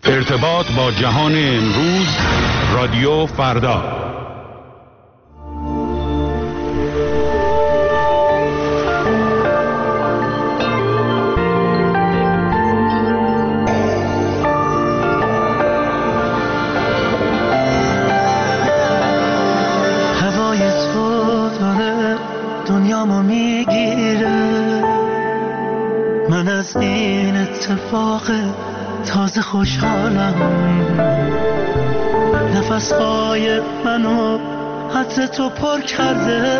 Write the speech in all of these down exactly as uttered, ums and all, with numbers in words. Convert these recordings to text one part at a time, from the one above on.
ارتباط با جهان امروز، رادیو فردا. هوای تو داره دنیامو میگیره، من از این اتفاق تازه خوشحالم. نفسهای منو عطر تو پر کرده،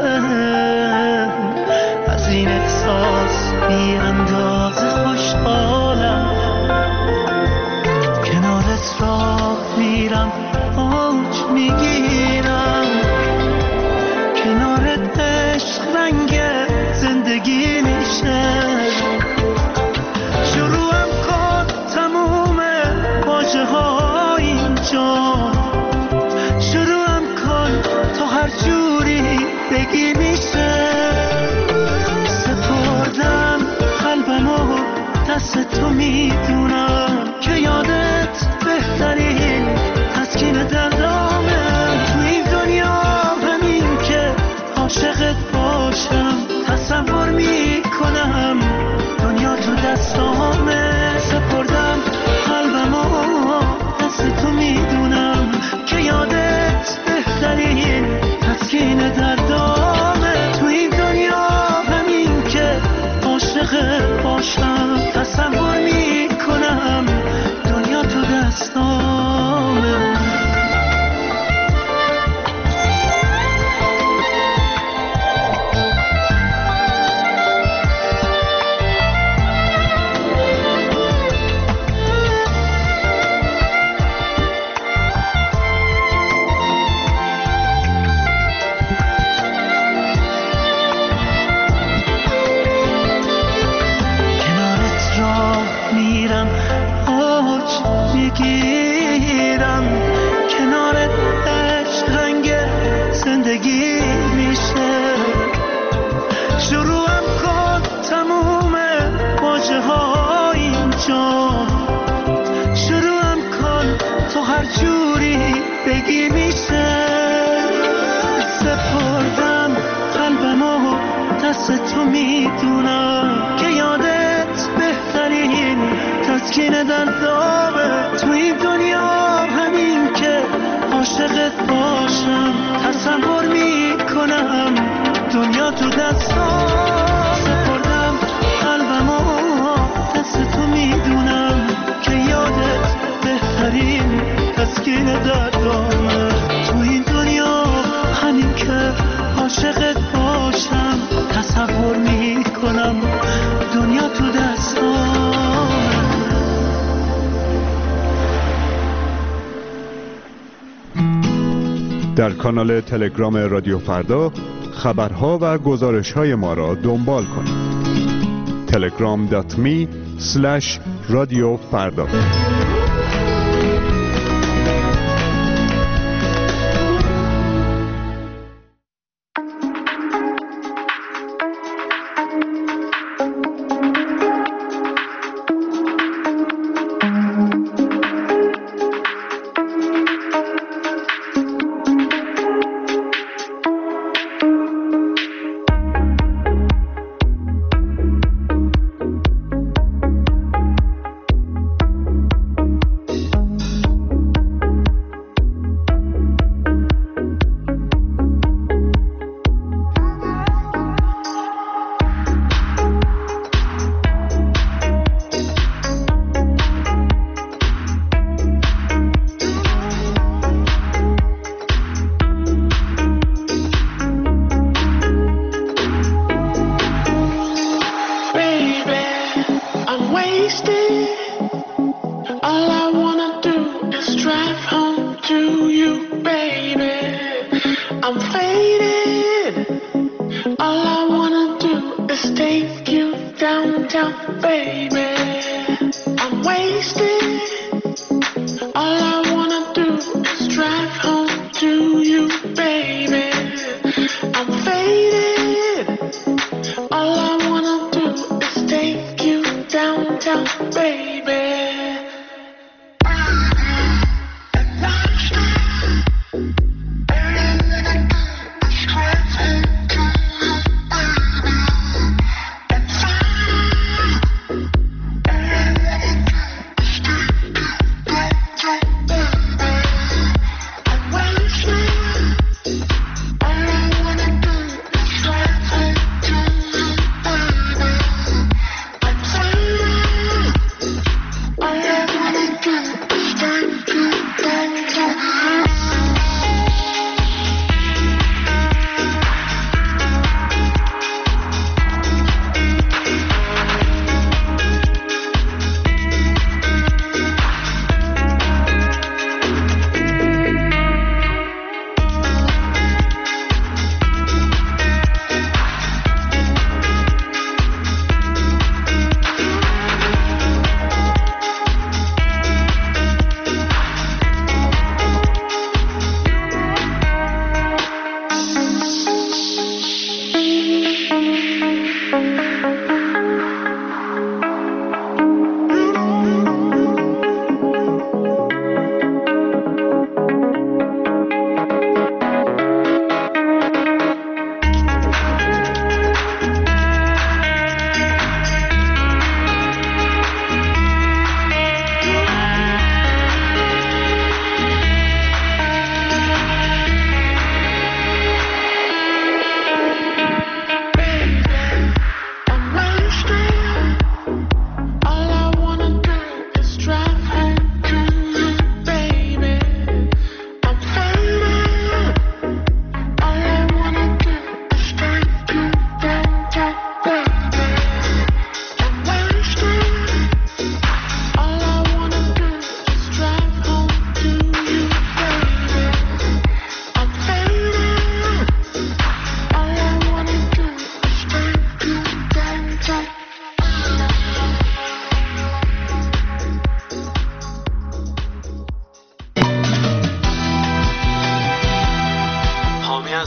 از این احساس بی اندازه خوشحالم. کنارت راه میرم، اوج میگیرم، کنارت عشق رنگ زندگی میشه. شروعم کن تموم واژه ها اینجا، شروعم کن تا هر جوری بگی میشه. سپردم قلبمو دست تو، میدونم که یادت بهترین تسکین دردامه. تو این دنیا همین که عاشقت باشم، تصور میکنم دنیا تو دستامه. سپردم قلبمو دست تو، میدونم که یادت بهترین تسکین دردامه. تو این دنیا همین که عاشقت باشم، تصور میکنم دنیا تو دستامه. میگیرم، کنارت عشق رنگ زندگی میشه. شروعم کن تموم واژه ها اینجا، شروعم کن تو هر جوری بگی میشه. سپردم قلبمو دست تو، میدونم که یادت بهترین تسکین دردامه. تو این دنیا همین که عاشقت باشم، تصور میکنم دنیا تو دستام. سپردم قلبمو دست تو، میدونم که یادت بهترین تسکین دردامه. تو این دنیا همین که عاشقت باشم، تصور میکنم دنیا تو دستام. در کانال تلگرام رادیو فردا خبرها و گزارش‌های ما را دنبال کنید. تلگرام دات می اسلش رادیو فردا. downtown, baby.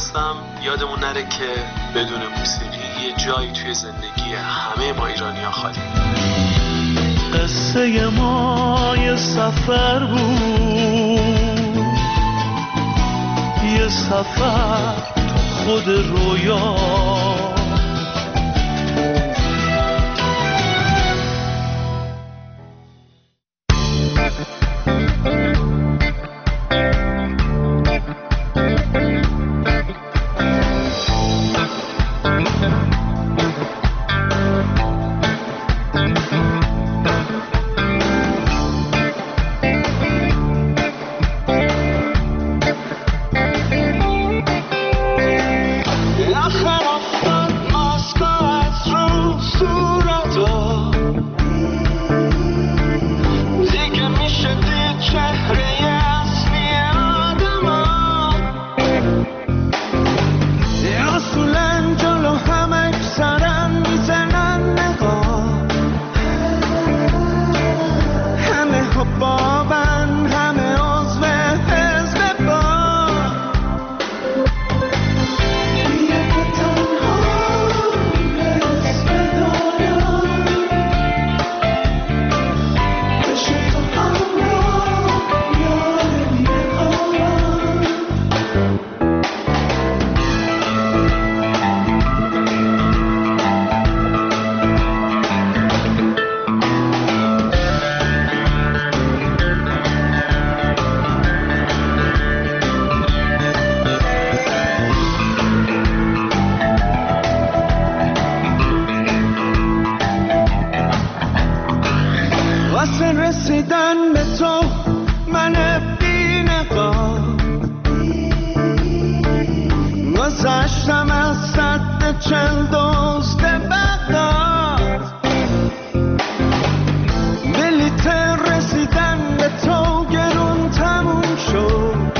هستم. یادمون نره که بدون موسیقی یه جایی توی زندگی همه ما ایرانی‌ها خالی. قصه ما یه سفر بود، یه سفر تو خود رویا. رسیدن به تو من بی نقاب، گذشتم از سد چل دزد بغداد، بلیت رسیدن به تو گرون تموم شد،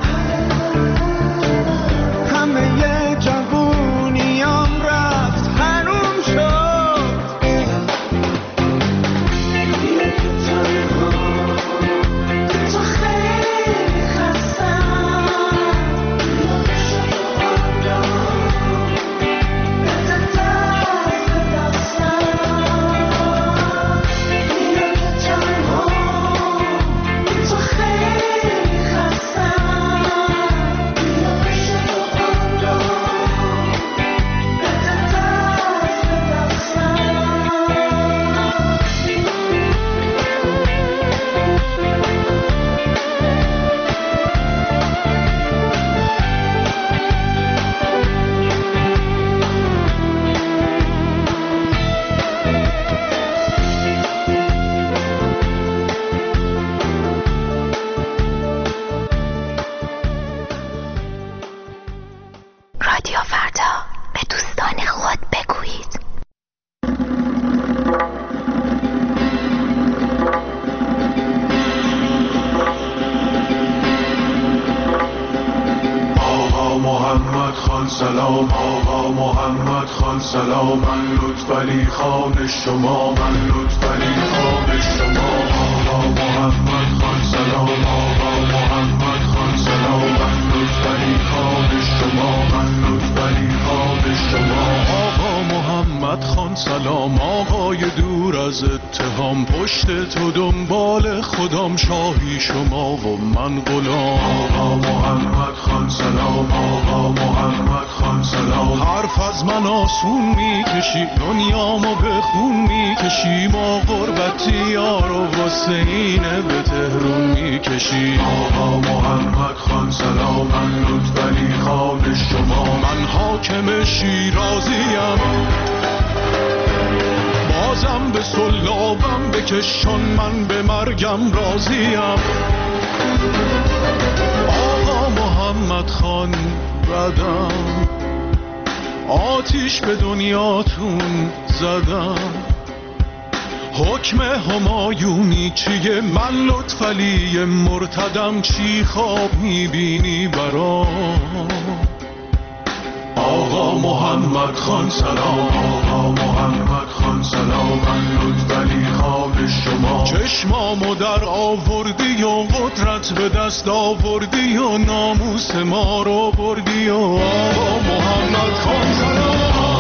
همه جوونیام رفت حروم شد. سلام آقا محمد خان سلام، من لطفعلی خان شما، من لطفعلی خان شما. آقا محمد خان سلام آقا محمد خان سلام، من لطفعلی خان شما، من لطفعلی خان شما. آقا محمد خان سلام آقای دور از اتهام، پشت تو دنبال خودم شاهی شما و من غلام. آقا محمد خان سلام آقا محمد خان سلام، حرف از من آسون میکشی دنیامو به خون میکشی، ما غربتی یارو واسه اینه به تهرون میکشی. آقا محمد خان سلام، من لطفعلی خان شما، من حاکم شیرازیم، بازم به سلابم بکشان، من به مرگم راضیم. آقا محمد خان بدم، آتیش به دنیاتون زدم، حکم همایونی چیه؟ من لطفعلی مرتدم، چی خواب میبینی برام؟ آقا آقا محمد خان سلام. آقا محمد خان سلام. من لطفعلی خان شما. چشمامو در آوردی و قدرت به دست آوردی و ناموس ما رو بردی و آقا محمد خان سلام.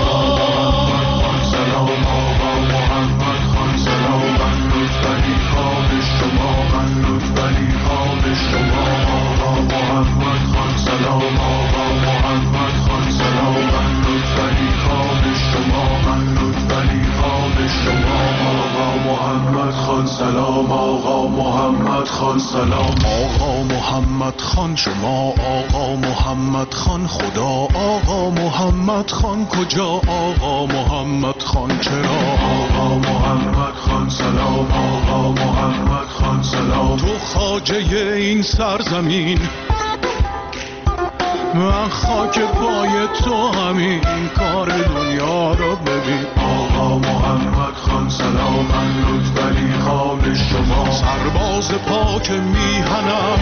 سلام آقا محمد خان سلام. آقا محمد خان شما آقا محمد خان خدا آقا محمد خان کجا آقا محمد خان چرا آقا محمد خان سلام. آقا محمد خان سلام. تو خواجه این سرزمین من خاک پای تو همین کار دنیا رو ببین. آقا محمد خان سلام. من لطفعلی خان شما. سرباز پاک میهنم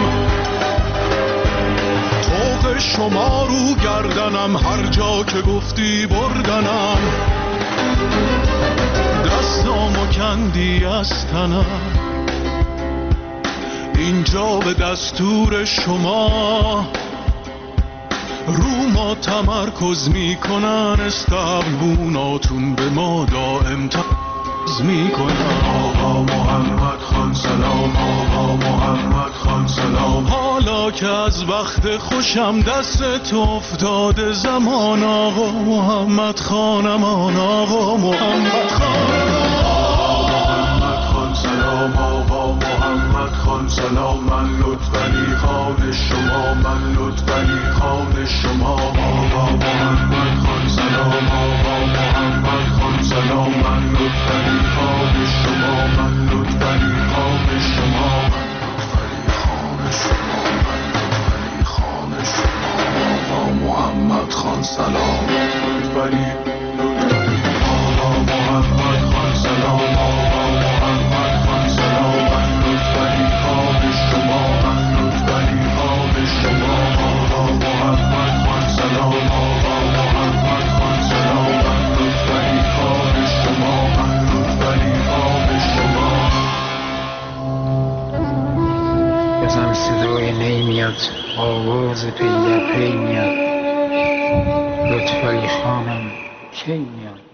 طوق شما رو گردنم هر جا که گفتی بردنم دستامو کندی از تنم اینجا به دستور شما رو ما تمرکز میکنن استقبوناتون به ما دائم تمرکز میکنن. آقا محمد خان سلام. آقا محمد خان سلام. حالا که از وقت خوشم دست تو افتاده زمان آقا محمد خانمان آقا محمد خان. سلام آقا محمد خان سلام. من لطفعلی خان شما. من لطفعلی خان شما. آقا محمد خان سلام. آقا محمد خان سلام. من لطفعلی خان شما. من لطفعلی خان شما. من لطفعلی خان شما. آقا محمد خان سلام. لطفعلی آقا محمد خان سلام. آقا محمد خان سلام. من لطفعلی خان شما. من لطفعلی خان شما. آقا محمد خان سلام. آقا محمد خان سلام. من لطفعلی خان شما. من لطفعلی خان شما. بزن صدای نی میاد آواز پی در پی میاد لطفعلی خانم کی میاد.